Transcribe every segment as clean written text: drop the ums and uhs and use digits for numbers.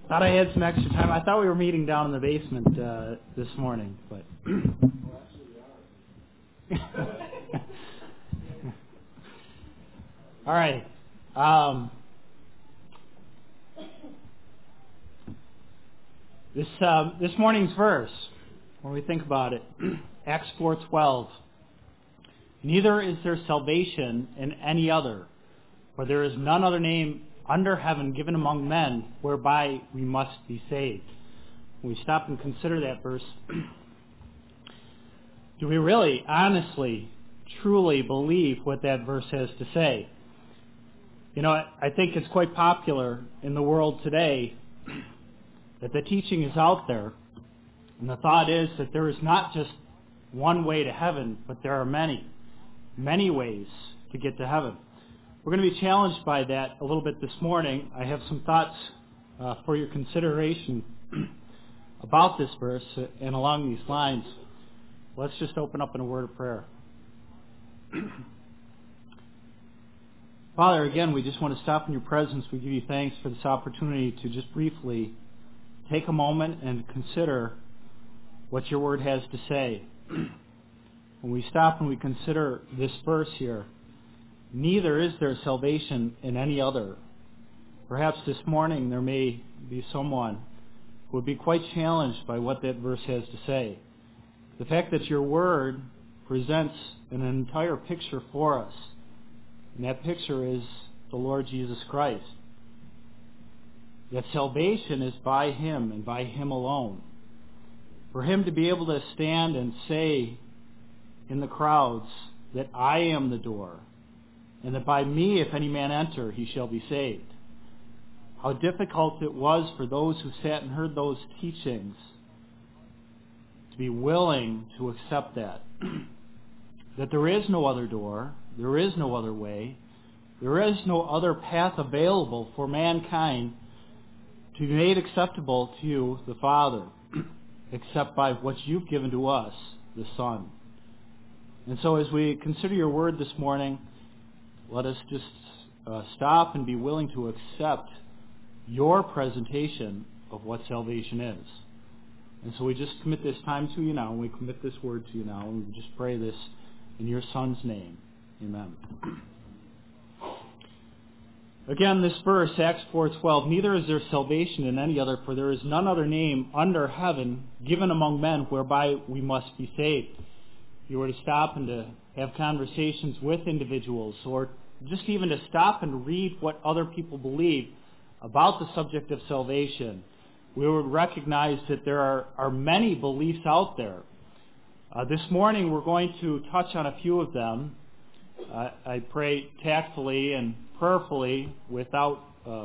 Thought I had some extra time. I thought we were meeting down in the basement this morning, but all right. This morning's verse, when we think about it, Acts 4:12. Neither is there salvation in any other, for there is none other name under heaven given among men whereby we must be saved. When we stop and consider that verse, do we really, honestly, truly believe what that verse has to say? You know, I think it's quite popular in the world today that the teaching is out there, and the thought is that there is not just one way to heaven, but there are many ways to get to heaven. We're going to be challenged by that a little bit this morning. I have some thoughts for your consideration about this verse and along these lines. Let's just open up in a word of prayer. Father, again, we just want to stop in your presence. We give you thanks for this opportunity to just briefly take a moment and consider what your word has to say. When we stop and we consider this verse here, neither is there salvation in any other. Perhaps this morning there may be someone who would be quite challenged by what that verse has to say. The fact that your word presents an entire picture for us, and that picture is the Lord Jesus Christ. That salvation is by him and by him alone. For him to be able to stand and say in the crowds that I am the door, and that by me, if any man enter, he shall be saved. How difficult it was for those who sat and heard those teachings to be willing to accept that. That there is no other door, there is no other way, there is no other path available for mankind to be made acceptable to the Father, except by what you've given to us, the Son. And so as we consider your word this morning, let us just stop and be willing to accept your presentation of what salvation is. And so we just commit this time to you now, and we commit this word to you now, and we just pray this in your Son's name. Amen. Again, this verse, Acts 4:12, neither is there salvation in any other, for there is none other name under heaven given among men whereby we must be saved. If you were to stop and to have conversations with individuals, or just even to stop and read what other people believe about the subject of salvation, we would recognize that there are many beliefs out there. This morning we're going to touch on a few of them. I pray tactfully and prayerfully without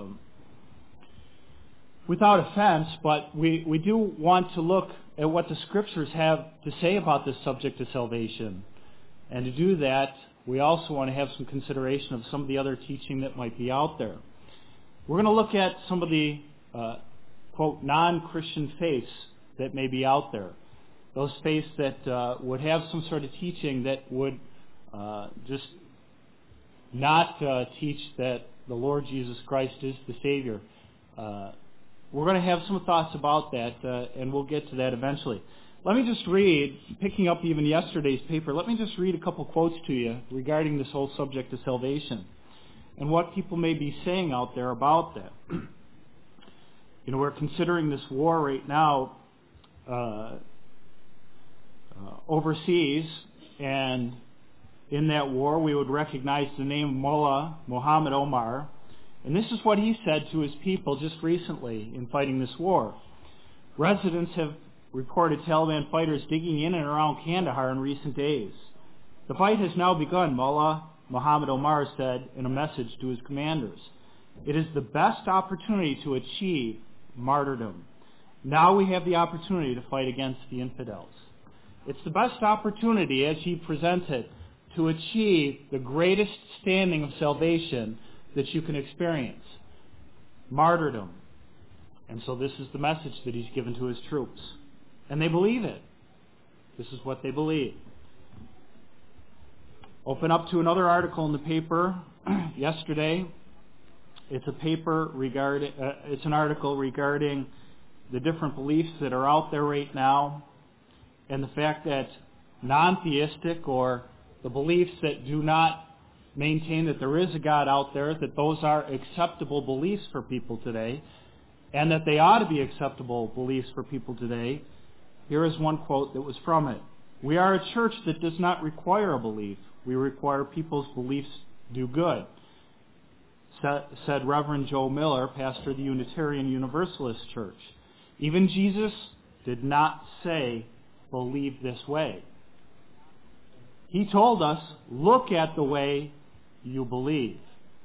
offense, but we do want to look at what the Scriptures have to say about this subject of salvation. And to do that, we also want to have some consideration of some of the other teaching that might be out there. We're going to look at some of the, quote, non-Christian faiths that may be out there. Those faiths that would have some sort of teaching that would just not teach that the Lord Jesus Christ is the Savior. We're going to have some thoughts about that, and we'll get to that eventually. Let me just read, picking up even yesterday's paper, let me just read a couple quotes to you regarding this whole subject of salvation and what people may be saying out there about that. You know, we're considering this war right now overseas, and in that war we would recognize the name Mullah Muhammad Omar. And this is what he said to his people just recently in fighting this war. Residents have reported Taliban fighters digging in and around Kandahar in recent days. The fight has now begun, Mullah Muhammad Omar said in a message to his commanders. It is the best opportunity to achieve martyrdom. Now we have the opportunity to fight against the infidels. It's the best opportunity, as he presents it, to achieve the greatest standing of salvation that you can experience. Martyrdom. And so this is the message that he's given to his troops. And they believe it. This is what they believe. Open up to another article in the paper yesterday. It's a paper regarding, it's an article regarding the different beliefs that are out there right now, and the fact that non-theistic, or the beliefs that do not maintain that there is a God out there, that those are acceptable beliefs for people today, and that they ought to be acceptable beliefs for people today. Here is one quote that was from it. "We are a church that does not require a belief. We require people's beliefs do good," said Reverend Joe Miller, pastor of the Unitarian Universalist Church. Even Jesus did not say, "Believe this way." He told us, "Look at the way you believe."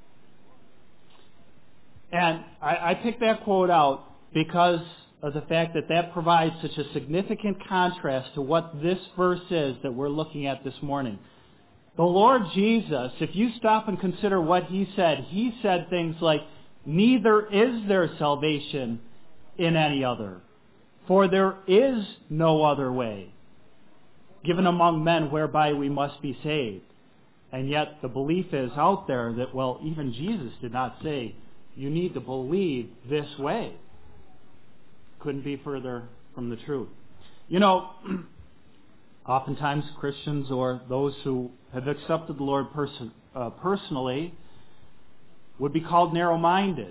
And I picked that quote out because of the fact that that provides such a significant contrast to what this verse is that we're looking at this morning. The Lord Jesus, if you stop and consider what He said things like, "Neither is there salvation in any other, for there is no other way given among men whereby we must be saved." And yet the belief is out there that, well, even Jesus did not say, you need to believe this way. Couldn't be further from the truth. You know, oftentimes Christians, or those who have accepted the Lord personally, would be called narrow-minded.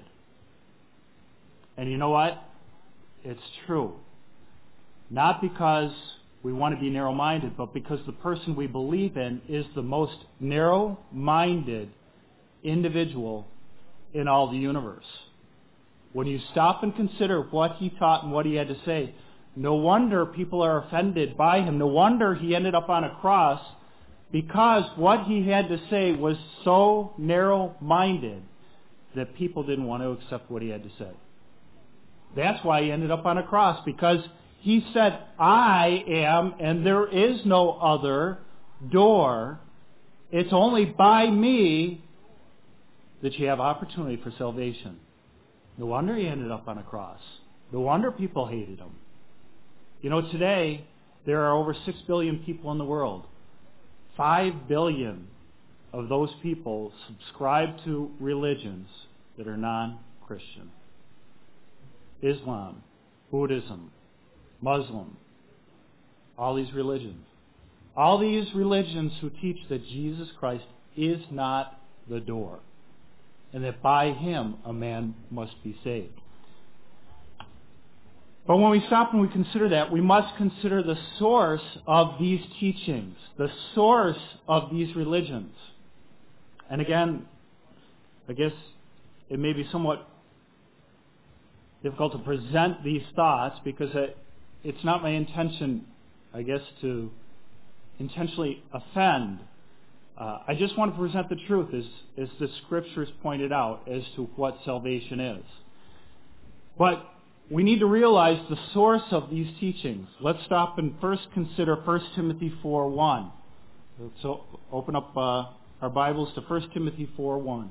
And you know what? It's true. Not because we want to be narrow-minded, but because the person we believe in is the most narrow-minded individual in all the universe. When you stop and consider what He taught and what He had to say, no wonder people are offended by Him. No wonder He ended up on a cross, because what He had to say was so narrow-minded that people didn't want to accept what He had to say. That's why He ended up on a cross, because He said, "I am, and there is no other door. It's only by me that you have opportunity for salvation." No wonder He ended up on a cross. No wonder people hated Him. You know, today, there are over 6 billion people in the world. 5 billion of those people subscribe to religions that are non-Christian. Islam, Buddhism, Muslim, all these religions. All these religions who teach that Jesus Christ is not the door, and that by Him a man must be saved. But when we stop and we consider that, we must consider the source of these teachings, the source of these religions. And again, I guess it may be somewhat difficult to present these thoughts, because it's not my intention, I guess, to intentionally offend. I just want to present the truth as the Scriptures pointed out as to what salvation is. But we need to realize the source of these teachings. Let's stop and first consider 1 Timothy 4:1. So open up our Bibles to 1 Timothy 4:1.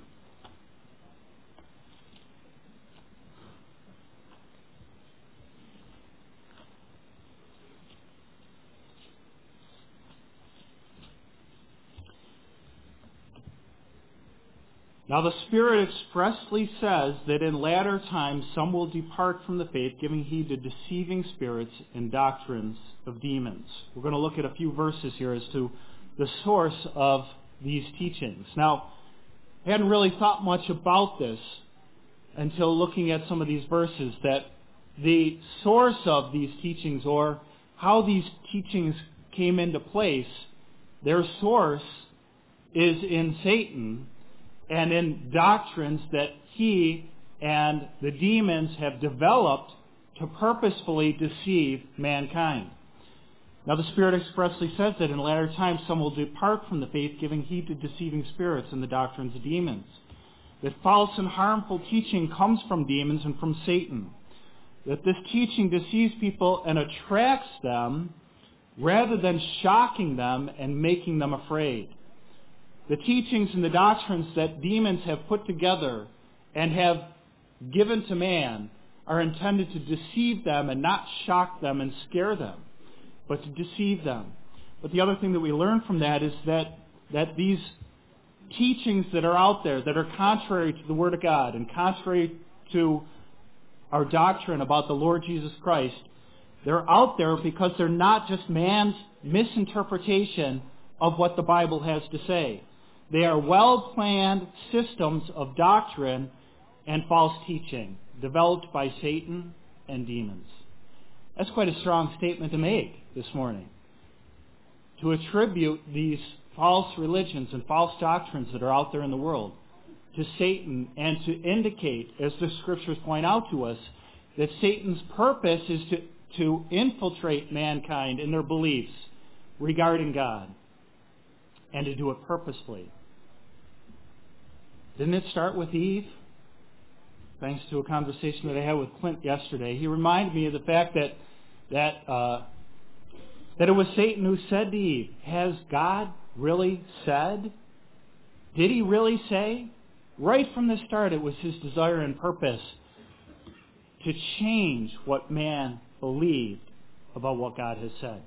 Now the Spirit expressly says that in latter times some will depart from the faith, giving heed to deceiving spirits and doctrines of demons. We're going to look at a few verses here as to the source of these teachings. Now, I hadn't really thought much about this until looking at some of these verses, that the source of these teachings, or how these teachings came into place, their source is in Satan, and in doctrines that he and the demons have developed to purposefully deceive mankind. Now the Spirit expressly says that in latter times some will depart from the faith, giving heed to deceiving spirits and the doctrines of demons. That false and harmful teaching comes from demons and from Satan. That this teaching deceives people and attracts them rather than shocking them and making them afraid. The teachings and the doctrines that demons have put together and have given to man are intended to deceive them and not shock them and scare them, but to deceive them. But the other thing that we learn from that is that these teachings that are out there that are contrary to the Word of God and contrary to our doctrine about the Lord Jesus Christ, they're out there because they're not just man's misinterpretation of what the Bible has to say. They are well-planned systems of doctrine and false teaching developed by Satan and demons. That's quite a strong statement to make this morning. To attribute these false religions and false doctrines that are out there in the world to Satan, and to indicate, as the Scriptures point out to us, that Satan's purpose is to infiltrate mankind in their beliefs regarding God, and to do it purposefully. Didn't it start with Eve? Thanks to a conversation that I had with Clint yesterday. He reminded me of the fact that it was Satan who said to Eve, "Has God really said? Did he really say?" Right from the start, it was his desire and purpose to change what man believed about what God has said.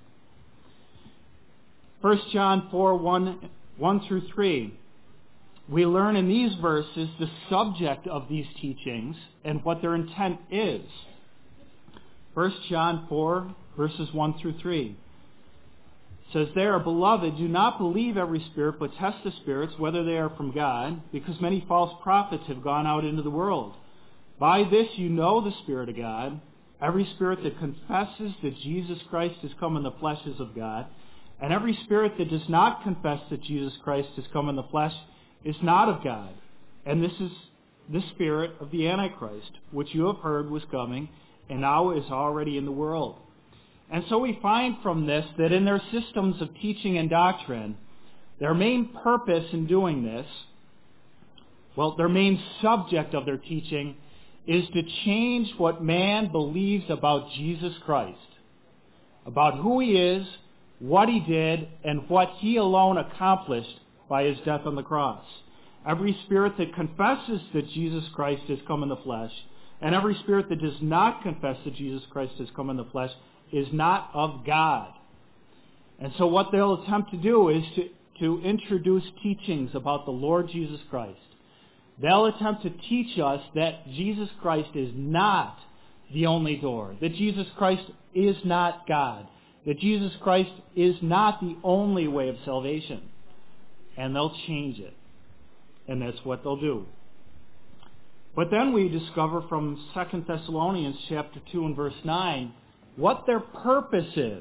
1 John 4, 1 through 3. We learn in these verses the subject of these teachings and what their intent is. 1 John 4, verses 1 through 3. Says there, "Beloved, do not believe every spirit, but test the spirits, whether they are from God, because many false prophets have gone out into the world. By this you know the Spirit of God. Every spirit that confesses that Jesus Christ has come in the flesh is of God, and every spirit that does not confess that Jesus Christ has come in the flesh is not of God. And this is the spirit of the Antichrist, which you have heard was coming, and now is already in the world." And so we find from this that in their systems of teaching and doctrine, their main purpose in doing this, their main subject of their teaching is to change what man believes about Jesus Christ, about who he is, what he did, and what he alone accomplished by his death on the cross. Every spirit that confesses that Jesus Christ has come in the flesh, and every spirit that does not confess that Jesus Christ has come in the flesh, is not of God. And so what they'll attempt to do is to introduce teachings about the Lord Jesus Christ. They'll attempt to teach us that Jesus Christ is not the only door, that Jesus Christ is not God, that Jesus Christ is not the only way of salvation. And they'll change it. And that's what they'll do. But then we discover from 2 Thessalonians chapter 2 and verse 9 what their purpose is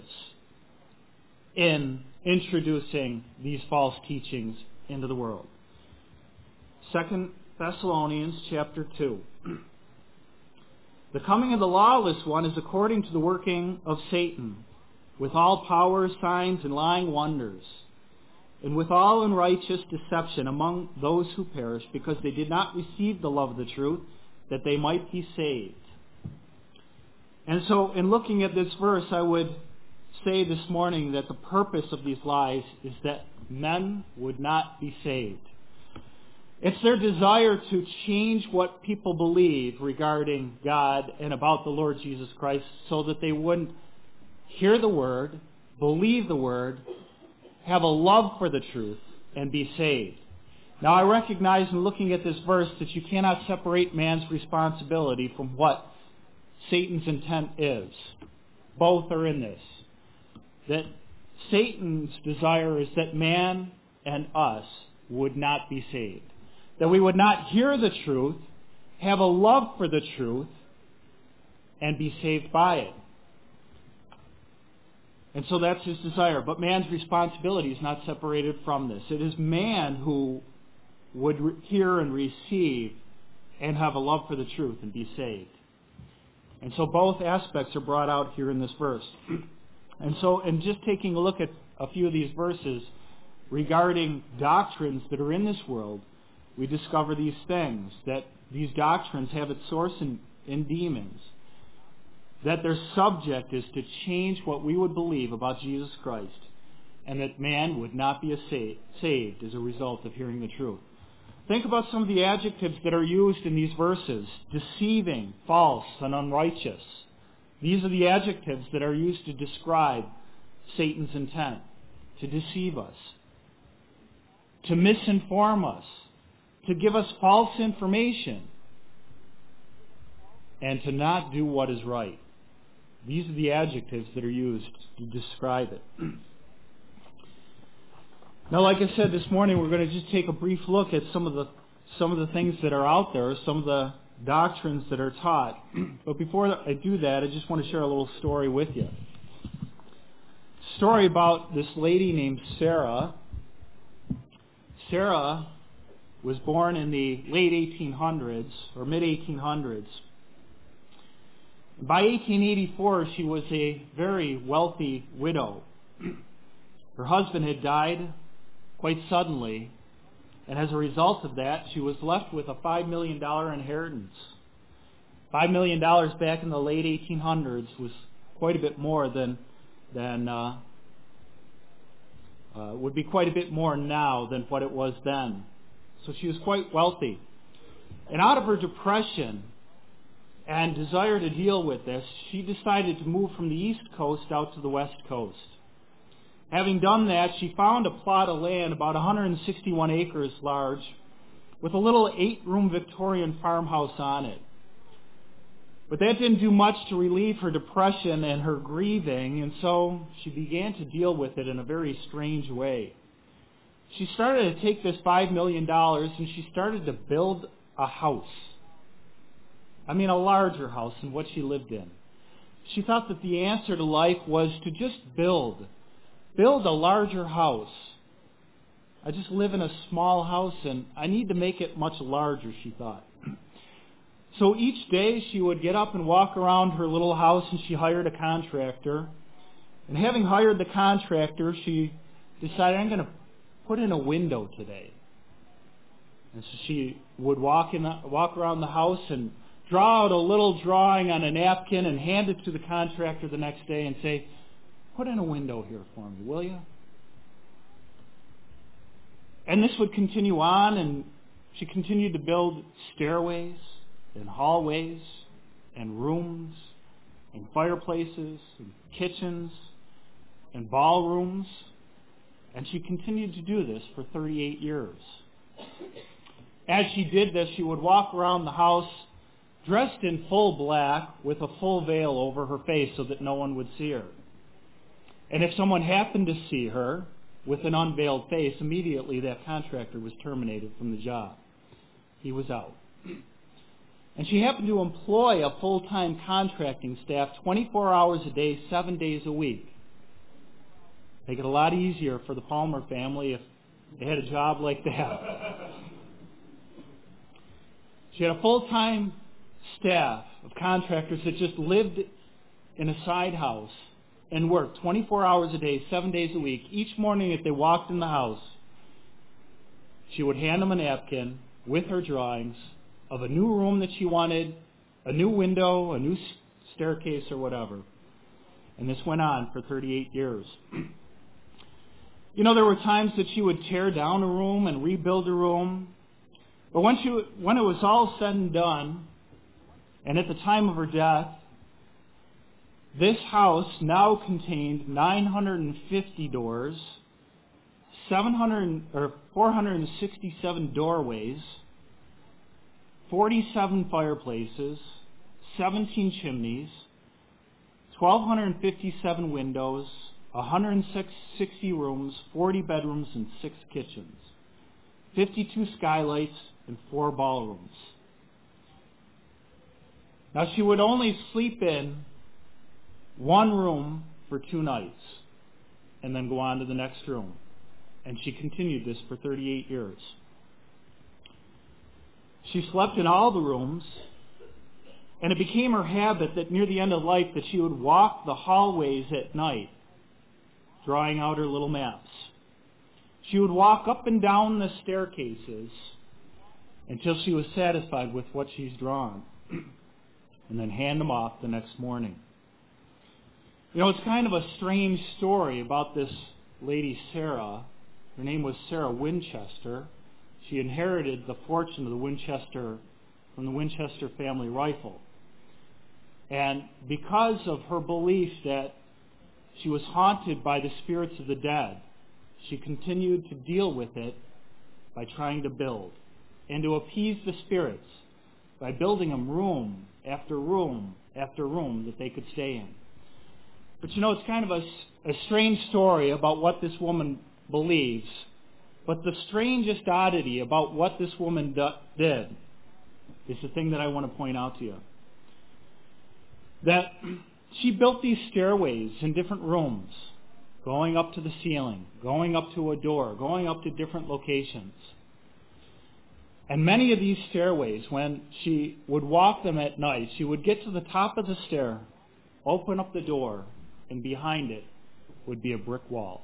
in introducing these false teachings into the world. 2 Thessalonians chapter 2. "The coming of the lawless one is according to the working of Satan, with all power, signs, and lying wonders, and with all unrighteous deception among those who perish, because they did not receive the love of the truth, that they might be saved." And so, in looking at this verse, I would say this morning that the purpose of these lies is that men would not be saved. It's their desire to change what people believe regarding God and about the Lord Jesus Christ so that they wouldn't hear the Word, believe the Word, have a love for the truth, and be saved. Now, I recognize in looking at this verse that you cannot separate man's responsibility from what Satan's intent is. Both are in this. That Satan's desire is that man and us would not be saved. That we would not hear the truth, have a love for the truth, and be saved by it. And so that's his desire. But man's responsibility is not separated from this. It is man who would hear and receive and have a love for the truth and be saved. And so both aspects are brought out here in this verse. And just taking a look at a few of these verses regarding doctrines that are in this world, we discover these things, that these doctrines have its source in demons, that their subject is to change what we would believe about Jesus Christ, and that man would not be saved as a result of hearing the truth. Think about some of the adjectives that are used in these verses: deceiving, false, and unrighteous. These are the adjectives that are used to describe Satan's intent, to deceive us, to misinform us, to give us false information, and to not do what is right. These are the adjectives that are used to describe it. Now, like I said this morning, we're going to just take a brief look at some of the things that are out there, some of the doctrines that are taught. But before I do that, I just want to share a little story with you. Story about this lady named Sarah. Sarah was born in the late 1800s or mid-1800s. By 1884, she was a very wealthy widow. Her husband had died quite suddenly, and as a result of that, she was left with a $5 million inheritance. $5 million back in the late 1800s was quite a bit more would be quite a bit more now than what it was then. So she was quite wealthy. And out of her depression and desire to deal with this, she decided to move from the East Coast out to the West Coast. Having done that, she found a plot of land about 161 acres large with a little 8-room Victorian farmhouse on it. But that didn't do much to relieve her depression and her grieving, and so she began to deal with it in a very strange way. She started to take this $5 million and she started to build a house. I mean, a larger house than what she lived in. She thought that the answer to life was to just build a larger house. I just live in a small house and I need to make it much larger, she thought. So each day she would get up and walk around her little house and she hired a contractor. And having hired the contractor, she decided, I'm going to put in a window today. And so she would walk around the house and draw out a little drawing on a napkin and hand it to the contractor the next day and say, put in a window here for me, will you? And this would continue on, and she continued to build stairways and hallways and rooms and fireplaces and kitchens and ballrooms. And she continued to do this for 38 years. As she did this, she would walk around the house dressed in full black with a full veil over her face so that no one would see her. And if someone happened to see her with an unveiled face, immediately that contractor was terminated from the job. He was out. And she happened to employ a full-time contracting staff 24 hours a day, 7 days a week. Make it a lot easier for the Palmer family if they had a job like that. She had a full-time staff of contractors that just lived in a side house and worked 24 hours a day, 7 days a week. Each morning as they walked in the house, she would hand them a napkin with her drawings of a new room that she wanted, a new window, a new staircase or whatever. And this went on for 38 years. You know, there were times that she would tear down a room and rebuild a room. But when it was all said and done, and at the time of her death, this house now contained 950 doors, 467 doorways, 47 fireplaces, 17 chimneys, 1,257 windows, 160 rooms, 40 bedrooms, and 6 kitchens, 52 skylights, and 4 ballrooms. Now, she would only sleep in one room for 2 nights and then go on to the next room. And she continued this for 38 years. She slept in all the rooms, and it became her habit that near the end of life that she would walk the hallways at night, drawing out her little maps. She would walk up and down the staircases until she was satisfied with what she's drawn, and then hand them off the next morning. You know, it's kind of a strange story about this lady Sarah. Her name was Sarah Winchester. She inherited the fortune of the Winchester from the Winchester family rifle. And because of her belief that she was haunted by the spirits of the dead, she continued to deal with it by trying to build, and to appease the spirits by building them room after room after room that they could stay in. But it's kind of a strange story about what this woman believes. But the strangest oddity about what this woman did is the thing that I want to point out to you. That she built these stairways in different rooms, going up to the ceiling, going up to a door, going up to different locations. And many of these stairways, when she would walk them at night, she would get to the top of the stair, open up the door, and behind it would be a brick wall.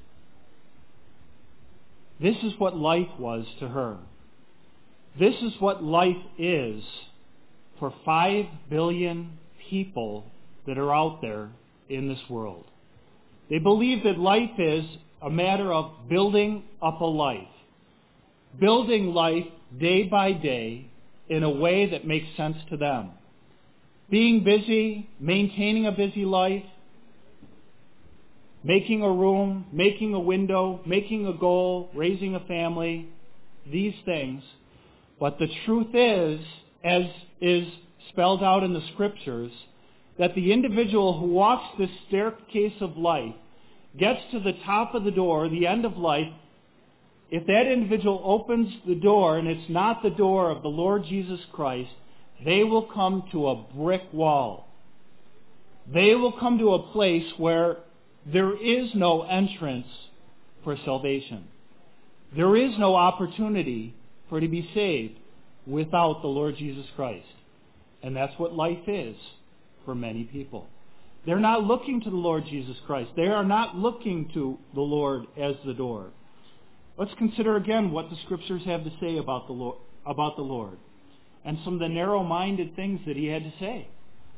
This is what life was to her. This is what life is for 5 billion people that are out there in this world. They believe that life is a matter of building up a life. Building life day by day in a way that makes sense to them. Being busy, maintaining a busy life, making a room, making a window, making a goal, raising a family, these things. But the truth is, as is spelled out in the Scriptures, that the individual who walks this staircase of life gets to the top of the door, the end of life. If that individual opens the door and it's not the door of the Lord Jesus Christ, they will come to a brick wall. They will come to a place where there is no entrance for salvation. There is no opportunity for to be saved without the Lord Jesus Christ. And that's what life is for many people. They're not looking to the Lord Jesus Christ. They are not looking to the Lord as the door. Let's consider again what the Scriptures have to say about the Lord and some of the narrow-minded things that he had to say.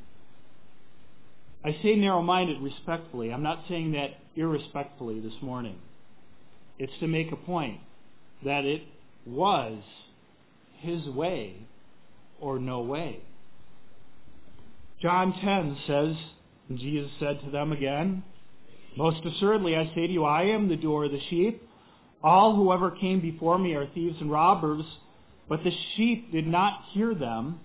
I say narrow-minded respectfully. I'm not saying that irrespectfully this morning. It's to make a point that it was his way or no way. John 10 says, and Jesus said to them again, "Most assuredly I say to you, I am the door of the sheep. All who ever came before me are thieves and robbers, but the sheep did not hear them.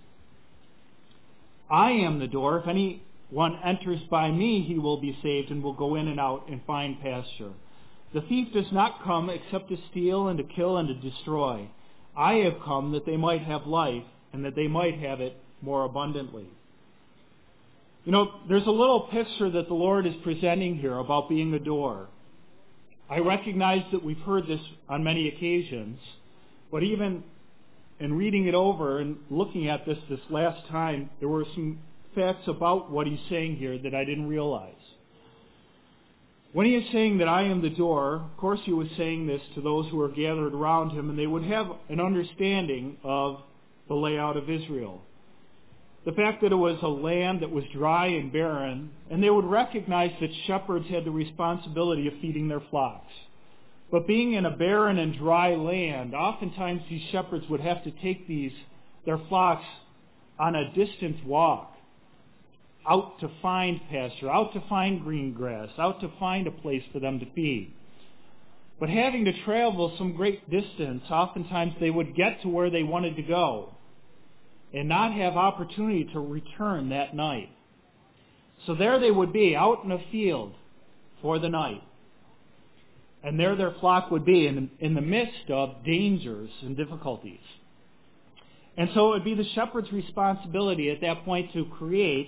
I am the door. If anyone enters by me, he will be saved and will go in and out and find pasture. The thief does not come except to steal and to kill and to destroy. I have come that they might have life and that they might have it more abundantly." There's a little picture that the Lord is presenting here about being a door. I recognize that we've heard this on many occasions, but even in reading it over and looking at this last time, there were some facts about what he's saying here that I didn't realize. When he is saying that I am the door, of course he was saying this to those who were gathered around him, and they would have an understanding of the layout of Israel. The fact that it was a land that was dry and barren, and they would recognize that shepherds had the responsibility of feeding their flocks. But being in a barren and dry land, oftentimes these shepherds would have to take their flocks on a distant walk, out to find pasture, out to find green grass, out to find a place for them to feed. But having to travel some great distance, oftentimes they would get to where they wanted to go and not have opportunity to return that night. So there they would be, out in a field for the night. And there their flock would be in the midst of dangers and difficulties. And so it would be the shepherd's responsibility at that point to create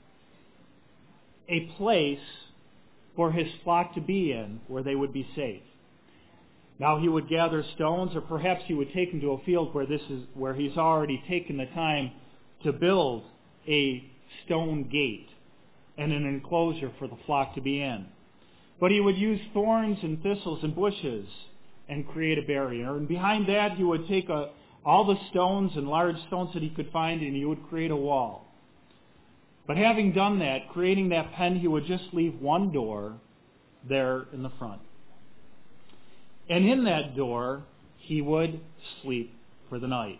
a place for his flock to be in where they would be safe. Now he would gather stones, or perhaps he would take them to a field where he's already taken the time to build a stone gate and an enclosure for the flock to be in. But he would use thorns and thistles and bushes and create a barrier. And behind that he would take all the stones and large stones that he could find, and he would create a wall. But having done that, creating that pen, he would just leave one door there in the front. And in that door, he would sleep for the night.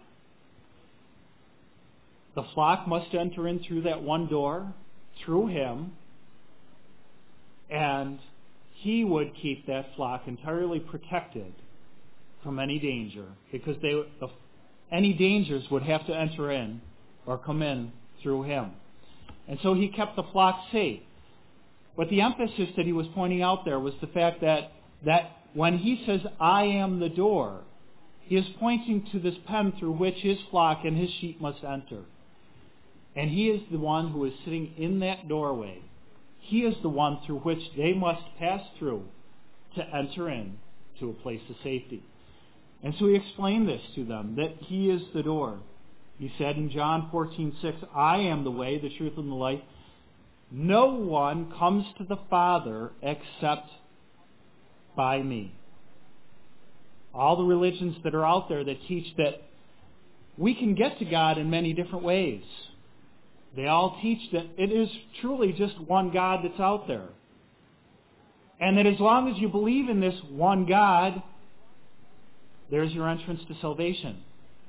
The flock must enter in through that one door, through him, and he would keep that flock entirely protected from any danger, because any dangers would have to enter in or come in through him. And so he kept the flock safe. But the emphasis that he was pointing out there was the fact that when he says, I am the door, he is pointing to this pen through which his flock and his sheep must enter. And he is the one who is sitting in that doorway. He is the one through which they must pass through to enter in to a place of safety. And so he explained this to them, that he is the door. He said in John 14:6, I am the way, the truth, and the life. No one comes to the Father except by me. All the religions that are out there that teach that we can get to God in many different ways. They all teach that it is truly just one God that's out there. And that as long as you believe in this one God, there's your entrance to salvation.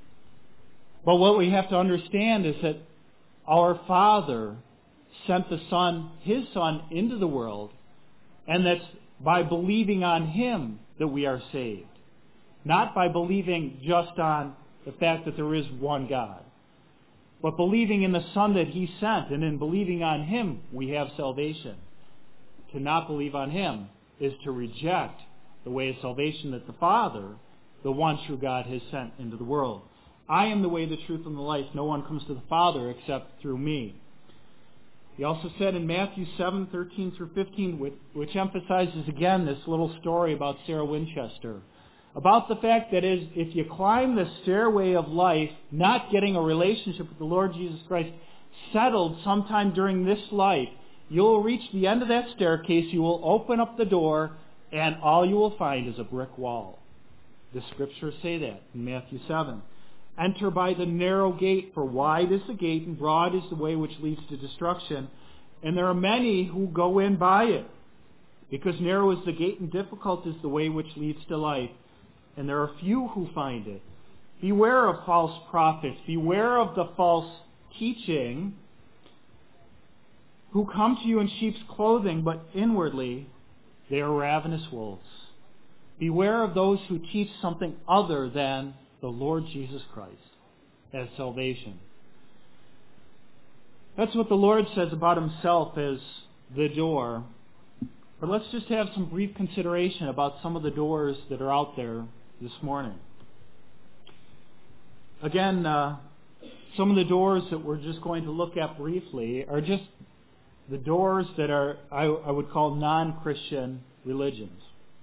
But what we have to understand is that our Father sent the Son, his Son, into the world, and that's by believing on him that we are saved. Not by believing just on the fact that there is one God, but believing in the Son that he sent, and in believing on him we have salvation. To not believe on him is to reject the way of salvation that the Father, the one true God, has sent into the world. I am the way, the truth, and the life. No one comes to the Father except through me. He also said in Matthew 7:13 through 15, which emphasizes again this little story about Sarah Winchester, about the fact that if you climb the stairway of life, not getting a relationship with the Lord Jesus Christ settled sometime during this life, you'll reach the end of that staircase, you will open up the door, and all you will find is a brick wall. The scriptures say that in Matthew 7. Enter by the narrow gate, for wide is the gate and broad is the way which leads to destruction, and there are many who go in by it. Because narrow is the gate and difficult is the way which leads to life, and there are few who find it. Beware of false prophets, beware of the false teaching, who come to you in sheep's clothing, but inwardly they are ravenous wolves. Beware of those who teach something other than the Lord Jesus Christ as salvation. That's what the Lord says about himself as the door. But let's just have some brief consideration about some of the doors that are out there this morning. Again, some of the doors that we're just going to look at briefly are just the doors that are, I would call, non-Christian religions.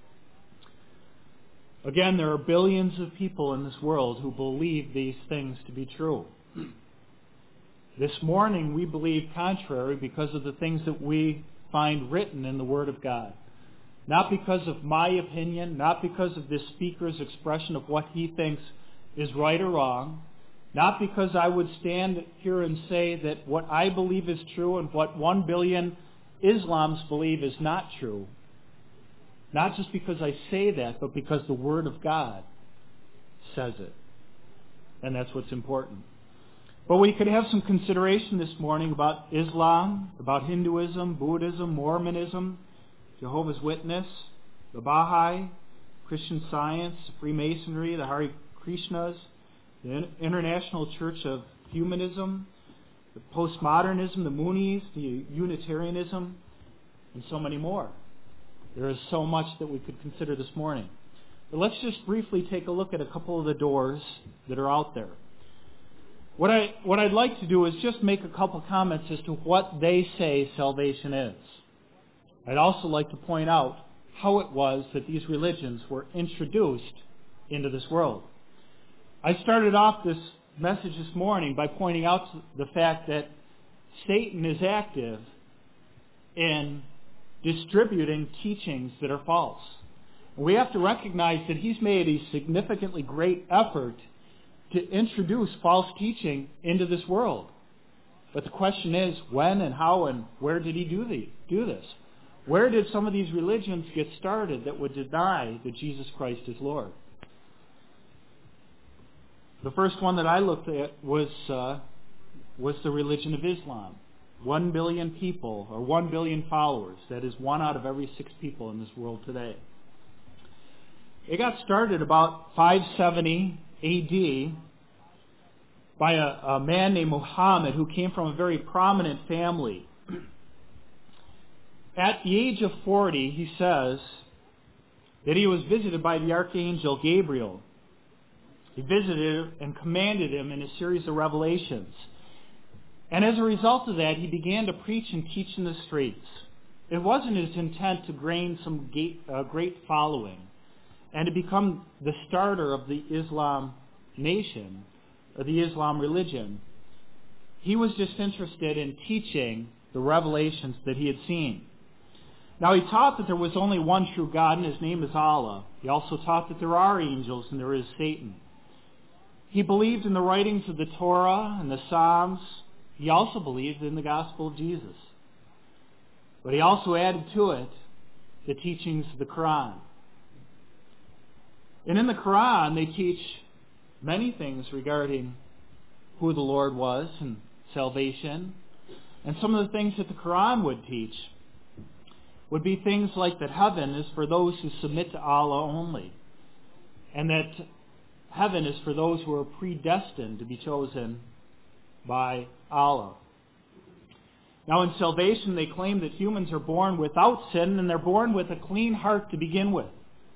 Again, there are billions of people in this world who believe these things to be true. This morning we believe contrary because of the things that we find written in the Word of God. Not because of my opinion, not because of this speaker's expression of what he thinks is right or wrong, not because I would stand here and say that what I believe is true and what 1 billion Islams believe is not true. Not just because I say that, but because the Word of God says it. And that's what's important. But we could have some consideration this morning about Islam, about Hinduism, Buddhism, Mormonism, Jehovah's Witness, the Baha'i, Christian Science, Freemasonry, the Hare Krishnas, the International Church of Humanism, the Postmodernism, the Moonies, the Unitarianism, and so many more. There is so much that we could consider this morning. But let's just briefly take a look at a couple of the doors that are out there. What I'd like to do is just make a couple comments as to what they say salvation is. I'd also like to point out how it was that these religions were introduced into this world. I started off this message this morning by pointing out the fact that Satan is active in distributing teachings that are false. We have to recognize that he's made a significantly great effort to introduce false teaching into this world. But the question is, when and how and where did he do this? Where did some of these religions get started that would deny that Jesus Christ is Lord? The first one that I looked at was the religion of Islam. 1 billion people, or 1 billion followers. That is 1 out of every 6 people in this world today. It got started about 570 A.D. by a man named Muhammad who came from a very prominent family. At the age of 40, he says that he was visited by the archangel Gabriel. He visited him and commanded him in a series of revelations. And as a result of that, he began to preach and teach in the streets. It wasn't his intent to gain some great following and to become the starter of the Islam nation, or the Islam religion. He was just interested in teaching the revelations that he had seen. Now, he taught that there was only one true God, and his name is Allah. He also taught that there are angels and there is Satan. He believed in the writings of the Torah and the Psalms. He also believed in the gospel of Jesus. But he also added to it the teachings of the Quran. And in the Quran, they teach many things regarding who the Lord was and salvation. And some of the things that the Quran would teach would be things like that heaven is for those who submit to Allah only, and that heaven is for those who are predestined to be chosen by Allah. Now, in salvation, they claim that humans are born without sin, and they're born with a clean heart to begin with.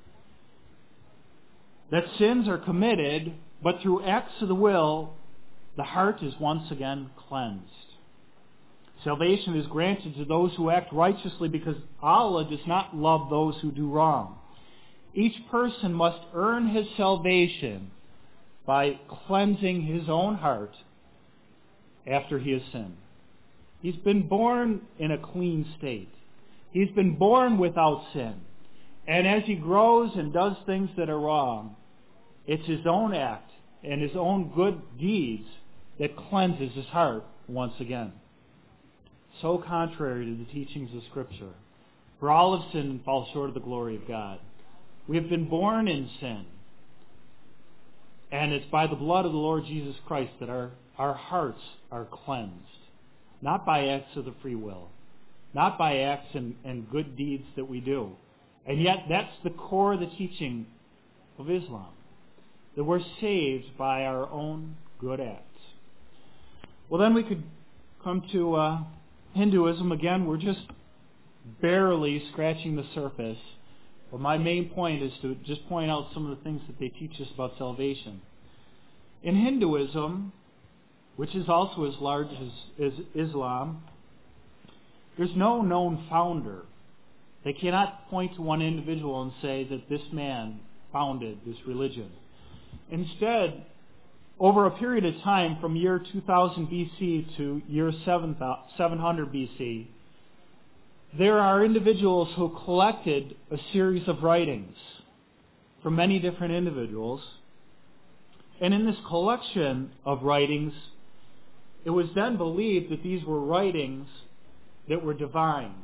That sins are committed, but through acts of the will, the heart is once again cleansed. Salvation is granted to those who act righteously because Allah does not love those who do wrong. Each person must earn his salvation by cleansing his own heart after he has sinned. He's been born in a clean state. He's been born without sin. And as he grows and does things that are wrong, it's his own act and his own good deeds that cleanses his heart once again. So contrary to the teachings of Scripture. For all have sinned and fall short of the glory of God. We have been born in sin. And it's by the blood of the Lord Jesus Christ that our hearts are cleansed. Not by acts of the free will. Not by acts and good deeds that we do. And yet that's the core of the teaching of Islam. That we're saved by our own good acts. Well, then we could come to Hinduism. Again, we're just barely scratching the surface. But my main point is to just point out some of the things that they teach us about salvation. In Hinduism, which is also as large as Islam, there's no known founder. They cannot point to one individual and say that this man founded this religion. Instead, over a period of time from year 2000 BC to year 700 BC, there are individuals who collected a series of writings from many different individuals. And in this collection of writings, it was then believed that these were writings that were divine.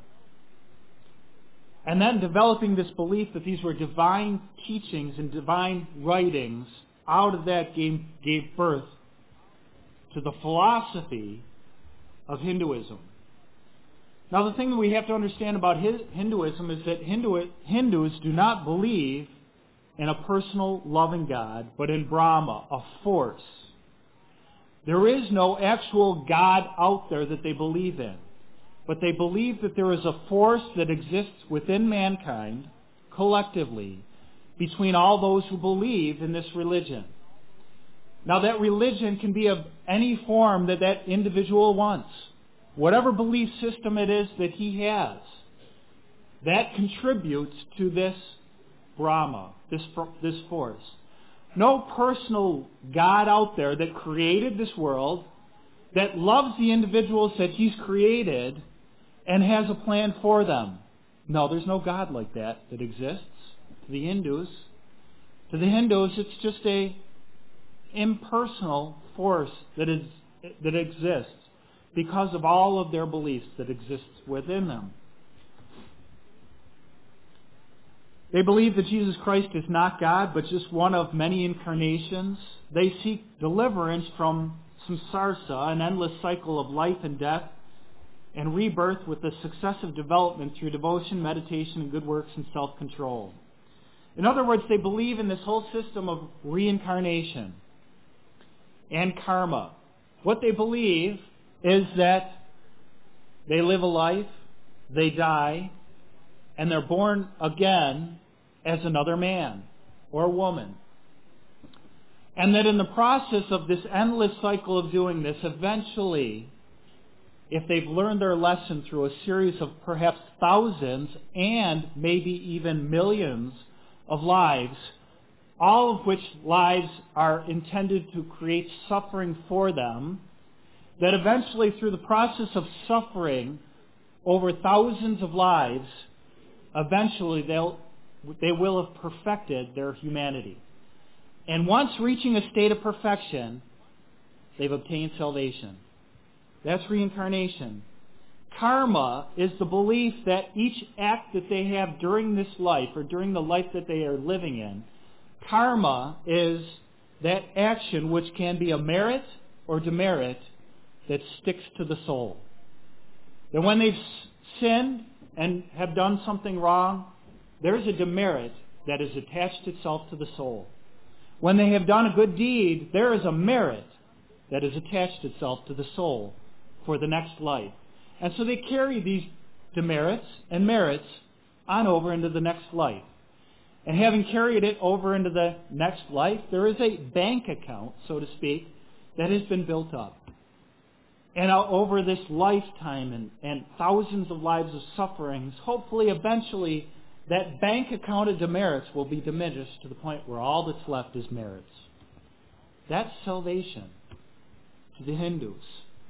And then developing this belief that these were divine teachings and divine writings, out of that gave birth to the philosophy of Hinduism. Now, the thing that we have to understand about Hinduism is that Hindus do not believe in a personal, loving God, but in Brahma, a force. There is no actual God out there that they believe in, but they believe that there is a force that exists within mankind, collectively, between all those who believe in this religion. Now, that religion can be of any form that that individual wants. Whatever belief system it is that he has, that contributes to this Brahma, this force. No personal God out there that created this world, that loves the individuals that he's created, and has a plan for them. No, there's no God like that exists. To the Hindus, it's just a impersonal force that exists because of all of their beliefs that exist within them. They believe that Jesus Christ is not God, but just one of many incarnations. They seek deliverance from samsara, an endless cycle of life and death, and rebirth with the successive development through devotion, meditation, and good works and self-control. In other words, they believe in this whole system of reincarnation and karma. What they believe is that they live a life, they die, and they're born again as another man or woman. And that in the process of this endless cycle of doing this, eventually, if they've learned their lesson through a series of perhaps thousands and maybe even millions of lives, all of which lives are intended to create suffering for them, that eventually through the process of suffering over thousands of lives, eventually they will have perfected their humanity. And once reaching a state of perfection, they've obtained salvation. That's reincarnation. Karma is the belief that each act that they have during this life, or during the life that they are living in, karma is that action which can be a merit or demerit that sticks to the soul. That when they've sinned and have done something wrong, there's a demerit that has attached itself to the soul. When they have done a good deed, there is a merit that has attached itself to the soul for the next life. And so they carry these demerits and merits on over into the next life. And having carried it over into the next life, there is a bank account, so to speak, that has been built up. And over this lifetime and thousands of lives of sufferings, hopefully eventually that bank account of demerits will be diminished to the point where all that's left is merits. That's salvation to the Hindus.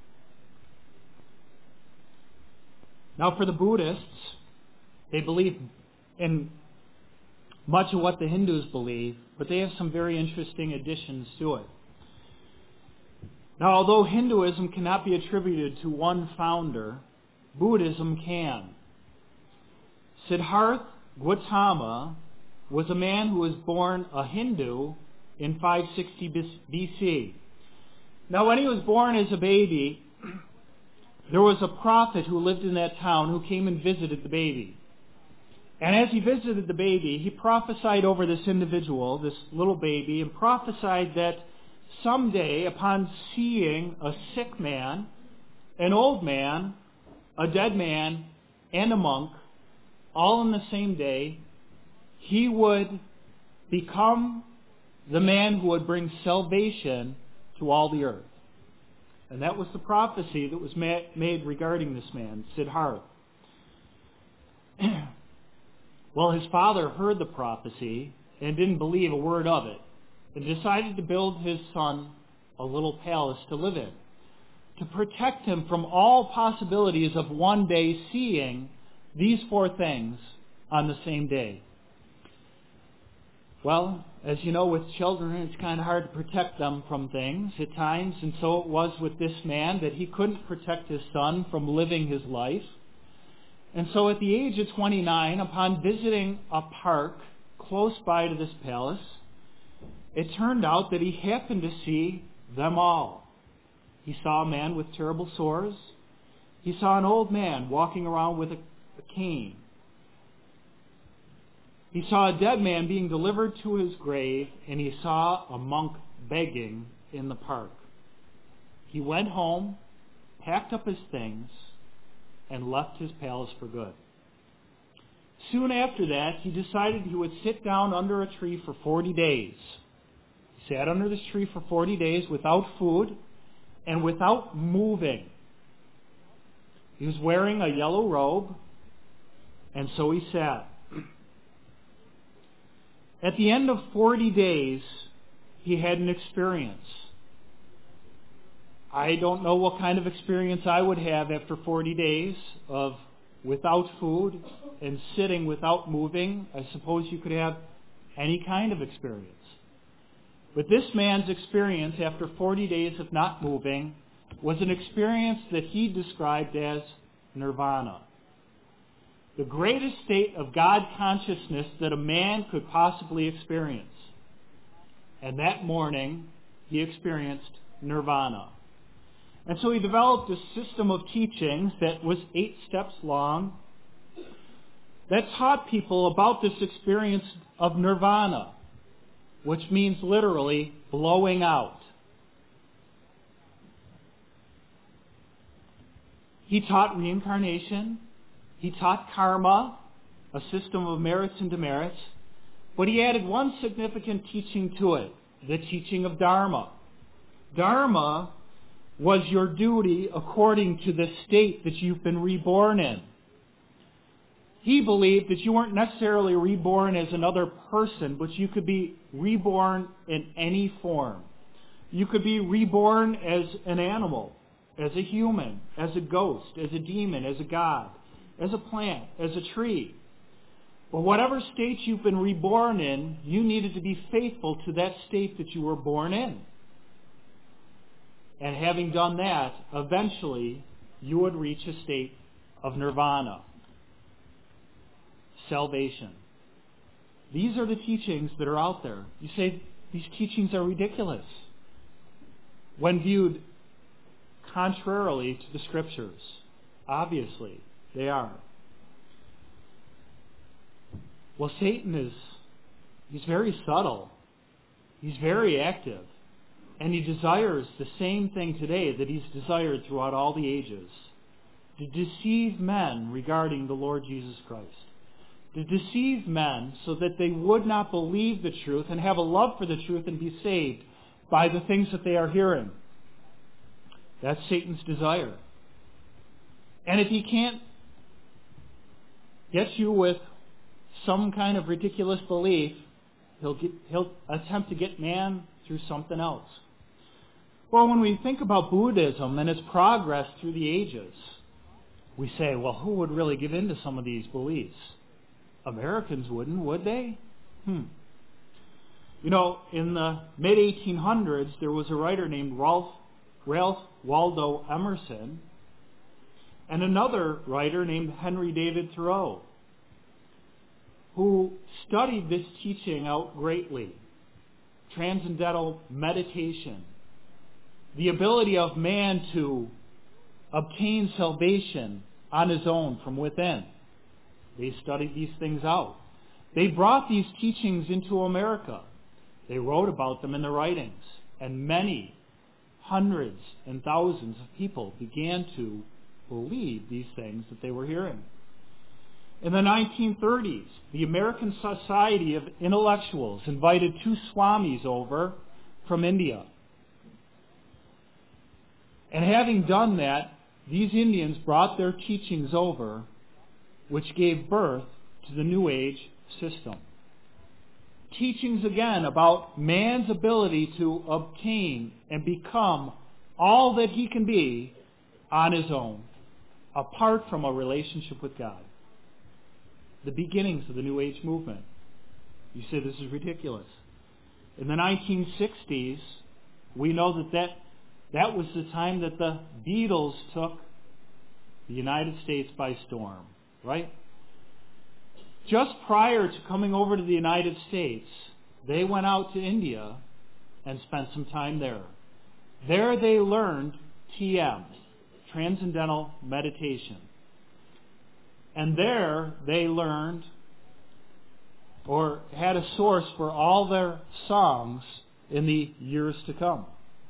Now for the Buddhists, they believe in much of what the Hindus believe, but they have some very interesting additions to it. Now, although Hinduism cannot be attributed to one founder, Buddhism can. Siddhartha Gautama was a man who was born a Hindu in 560 BC. Now, when he was born as a baby, there was a prophet who lived in that town who came and visited the baby. And as he visited the baby, he prophesied over this individual, this little baby, and prophesied that someday, upon seeing a sick man, an old man, a dead man, and a monk, all in the same day, he would become the man who would bring salvation to all the earth. And that was the prophecy that was made regarding this man, Siddhartha. Well, his father heard the prophecy and didn't believe a word of it, and decided to build his son a little palace to live in, to protect him from all possibilities of one day seeing these four things on the same day. Well, as you know, with children, it's kind of hard to protect them from things at times, and so it was with this man that he couldn't protect his son from living his life. And so at the age of 29, upon visiting a park close by to this palace, it turned out that he happened to see them all. He saw a man with terrible sores. He saw an old man walking around with a cane. He saw a dead man being delivered to his grave, and he saw a monk begging in the park. He went home, packed up his things, and left his palace for good. Soon after that, he decided he would sit down under a tree for 40 days. He sat under this tree for 40 days without food and without moving. He was wearing a yellow robe, and so he sat. At the end of 40 days, he had an experience. I don't know what kind of experience I would have after 40 days of without food and sitting without moving. I suppose you could have any kind of experience. But this man's experience after 40 days of not moving was an experience that he described as nirvana. The greatest state of God consciousness that a man could possibly experience. And that morning, he experienced nirvana. And so he developed a system of teachings that was 8 steps long that taught people about this experience of nirvana, which means literally blowing out. He taught reincarnation. He taught karma, a system of merits and demerits. But he added one significant teaching to it, the teaching of Dharma. Dharma was your duty according to the state that you've been reborn in. He believed that you weren't necessarily reborn as another person, but you could be reborn in any form. You could be reborn as an animal, as a human, as a ghost, as a demon, as a god, as a plant, as a tree. But whatever state you've been reborn in, you needed to be faithful to that state that you were born in. And having done that, eventually you would reach a state of nirvana, salvation. These are the teachings that are out there. You say these teachings are ridiculous when viewed contrarily to the Scriptures. Obviously, they are. Well, Satan he's very subtle. He's very active. And he desires the same thing today that he's desired throughout all the ages. To deceive men regarding the Lord Jesus Christ. To deceive men so that they would not believe the truth and have a love for the truth and be saved by the things that they are hearing. That's Satan's desire. And if he can't get you with some kind of ridiculous belief, he'll attempt to get man through something else. Well, when we think about Buddhism and its progress through the ages, we say, well, who would really give in to some of these beliefs? Americans wouldn't, would they? You know, in the mid-1800s, there was a writer named Ralph Waldo Emerson and another writer named Henry David Thoreau who studied this teaching out greatly. Transcendental meditation. The ability of man to obtain salvation on his own from within. They studied these things out. They brought these teachings into America. They wrote about them in their writings. And many, hundreds and thousands of people began to believe these things that they were hearing. In the 1930s, the American Society of Intellectuals invited two swamis over from India. And having done that, these Indians brought their teachings over, which gave birth to the New Age system. Teachings again about man's ability to obtain and become all that he can be on his own, apart from a relationship with God. The beginnings of the New Age movement. You say this is ridiculous. In the 1960s, we know that was the time that the Beatles took the United States by storm, right? Just prior to coming over to the United States, they went out to India and spent some time there. There they learned TM, Transcendental Meditation. And there they learned or had a source for all their songs in the years to come.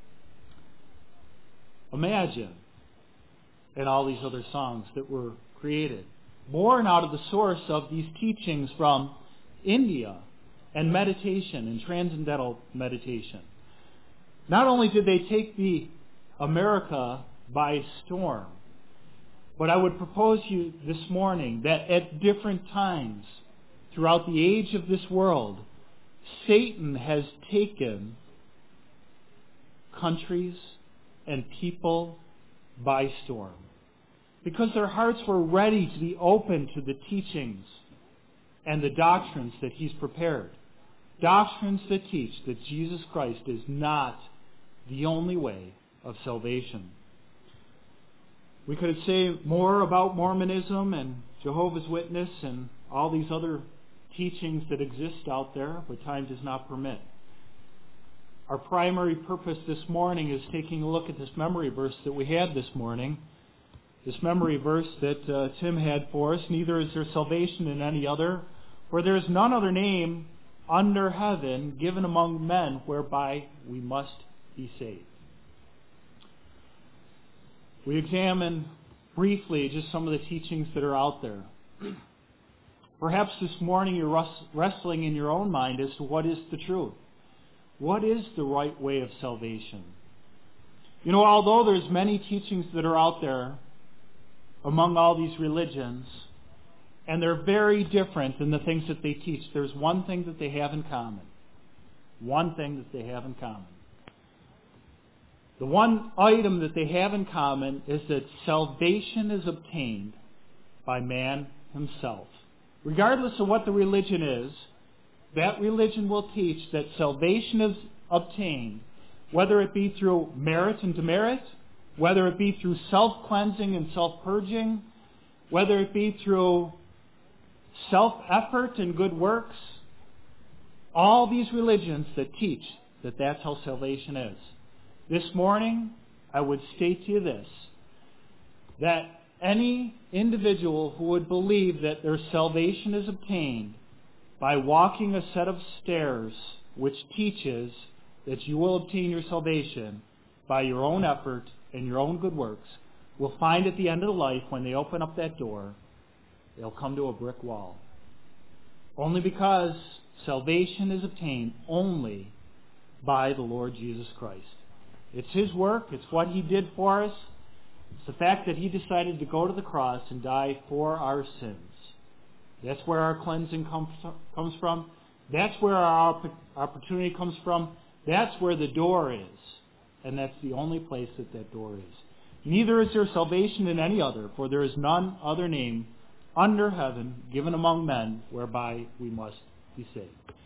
Imagine, and all these other songs that were created, born out of the source of these teachings from India and meditation and transcendental meditation. Not only did they take the America by storm, but I would propose to you this morning that at different times throughout the age of this world, Satan has taken countries and people by storm. Because their hearts were ready to be open to the teachings and the doctrines that he's prepared. Doctrines that teach that Jesus Christ is not the only way of salvation. We could say more about Mormonism and Jehovah's Witness and all these other teachings that exist out there, but time does not permit. Our primary purpose this morning is taking a look at this memory verse that we had this morning, this memory verse that Tim had for us, neither is there salvation in any other, for there is none other name under heaven given among men whereby we must be saved. We examine briefly just some of the teachings that are out there. Perhaps this morning you're wrestling in your own mind as to what is the truth. What is the right way of salvation? You know, although there's many teachings that are out there among all these religions, and they're very different than the things that they teach, there's one thing that they have in common. One thing that they have in common. The one item that they have in common is that salvation is obtained by man himself. Regardless of what the religion is, that religion will teach that salvation is obtained, whether it be through merit and demerit, whether it be through self-cleansing and self-purging, whether it be through self-effort and good works. All these religions that teach that that's how salvation is. This morning, I would state to you this, that any individual who would believe that their salvation is obtained by walking a set of stairs which teaches that you will obtain your salvation by your own effort and your own good works will find at the end of the life, when they open up that door, they'll come to a brick wall. Only because salvation is obtained only by the Lord Jesus Christ. It's His work. It's what He did for us. It's the fact that He decided to go to the cross and die for our sins. That's where our cleansing comes from. That's where our opportunity comes from. That's where the door is. And that's the only place that that door is. Neither is there salvation in any other, for there is none other name under heaven given among men whereby we must be saved.